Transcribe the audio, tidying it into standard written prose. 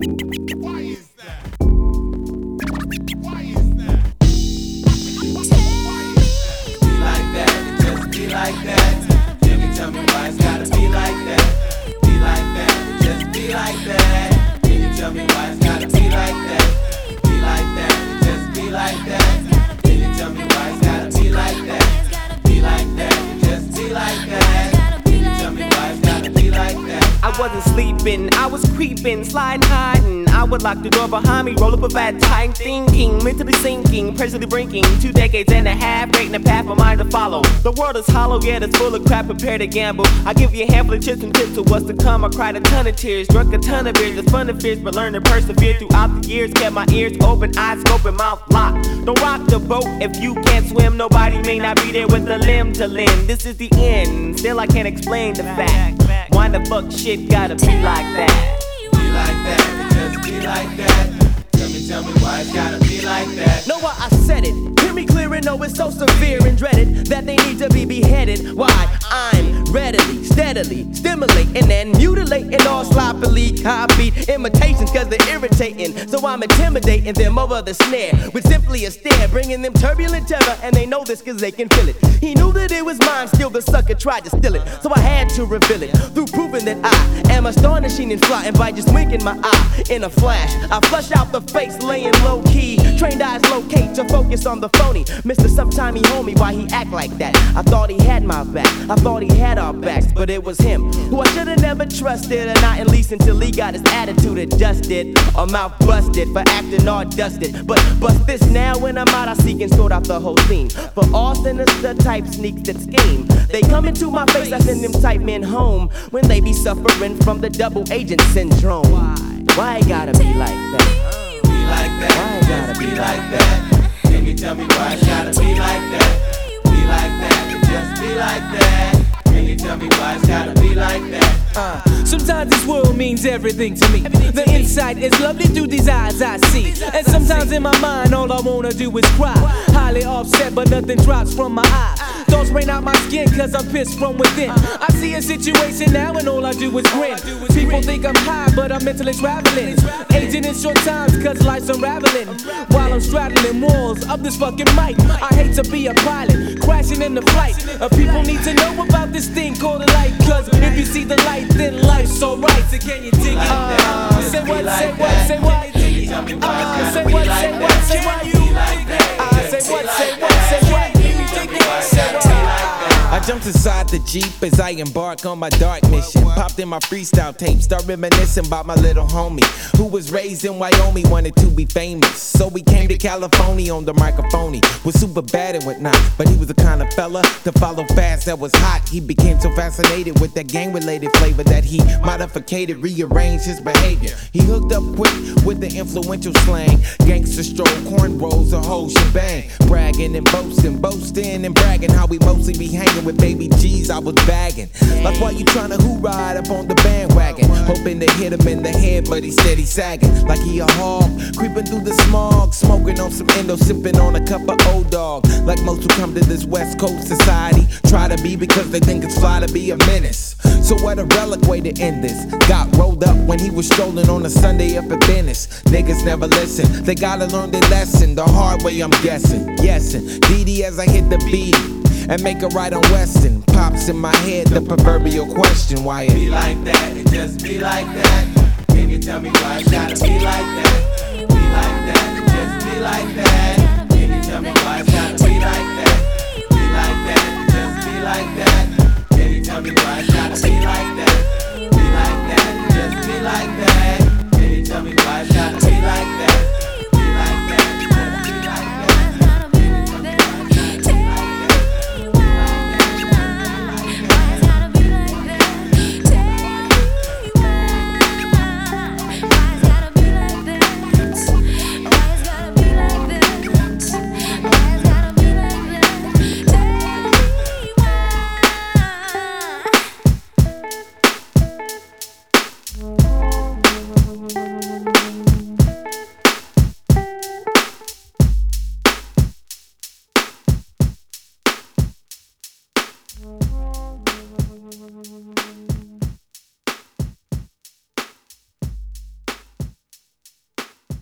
Why is that? Why is that? Be like that, it just be like that. You can tell me why it's gotta be like that. Be like that, it just be like that. You can tell me why it's gotta be like that. Be like that, it just be like that. You can tell me why it's gotta be like that. Be like that, it just be like that. You can tell me why it's gotta be like that. I wasn't sleeping, I was creeping, sliding, hiding. I would lock the door behind me, roll up a bad time, thinking, mentally sinking, presently brinking. 2 decades and a half, creating a path for mine to follow. The world is hollow, yet it's full of crap, prepare to gamble. I give you a handful of chips and tips of what's to come. I cried a ton of tears, drunk a ton of beers. It's fun and fierce, but learn to persevere throughout the years. Kept my ears open, eyes scoping, mouth locked. Don't rock the boat if you can't swim. Nobody may not be there with a limb to limb. This is the end, still I can't explain the fact. Why the fuck shit gotta be like that? Be like that, it just be like that. Tell me why it's gotta be like that. Know why I said it. Hear me clear and know it's so severe and dreaded that they need to be beheaded. Why? I'm readily, steadily stimulating and mutilating all sloppily copied imitations cause they're irritating. So I'm intimidating them over the snare with simply a stare, bringing them turbulent terror, and they know this cause they can feel it. He knew that it was mine, still the sucker tried to steal it. So I had to reveal it through proving that I am astonishing and flying by just winking my eye in a flash. I flush out the face, laying low key. Trained eyes locate to focus on the phony. Mr. Sometime he homie, why he act like that? I thought he had my back, I thought he had our backs, but it was him who I should've never trusted, and not at least until he got his attitude adjusted or mouth busted for acting all dusted. But bust this now when I'm out, I seek and sort out the whole scene. For all sinister type sneaks that scheme, they come into my face, I send them type men home when they be suffering from the double agent syndrome. Why it gotta be like that? Be like that, it just be like that. Can you tell me why it's gotta be like that? Be like that, it just be like that. Can you tell me why it's gotta be like that? Sometimes this world means everything to me. The insight is lovely through these eyes I see. And sometimes in my mind all I wanna do is cry. Highly offset but nothing drops from my eyes. Thoughts rain out my skin cause I'm pissed from within. I see a situation now and all I do is grin. People think I'm high but I'm mentally traveling. Aging in short times cause life's unraveling. While I'm straddling walls of this fucking mic. I hate to be a pilot, crashing in the flight. People need to know about this thing called a light. Cause if you see the light then life's alright. So can you dig it? Say what, say what, say what? Say what, say what, say what? Say what, say what, say what? I jumped inside the Jeep as I embark on my dark mission. Popped in my freestyle tape, start reminiscing about my little homie who was raised in Wyoming, wanted to be famous. So we came to California on the microphone. He was super bad and whatnot, but he was the kind of fella to follow fast that was hot. He became so fascinated with that gang-related flavor that he modified, rearranged his behavior. He hooked up quick with the influential slang, gangster stroll, cornrows, a whole shebang. Bragging and boasting and bragging how we mostly be hanging with baby G's. I was bagging like, why you tryna who ride up on the bandwagon, hoping to hit him in the head, but he steady sagging like he a hog, creeping through the smog, smoking on some endo, sipping on a cup of old dog. Like most who come to this West Coast society try to be because they think it's fly to be a menace. So what a relic way to end this. Got rolled up when he was strolling on a Sunday up at Venice. Niggas never listen, they gotta learn their lesson the hard way, I'm guessing. Yesing, Didi as I hit the beat and make a right on Weston. Pops in my head the proverbial question, why it be like that, it just be like that. Can you tell me why it's gotta be like that? Be like that, it just be like that. Can you tell me why it's gotta be like that? Be like that, it just be like that. Can you tell me why it's gotta be like that? Be like that, it just be like that. Can you tell me why it's gotta be like that?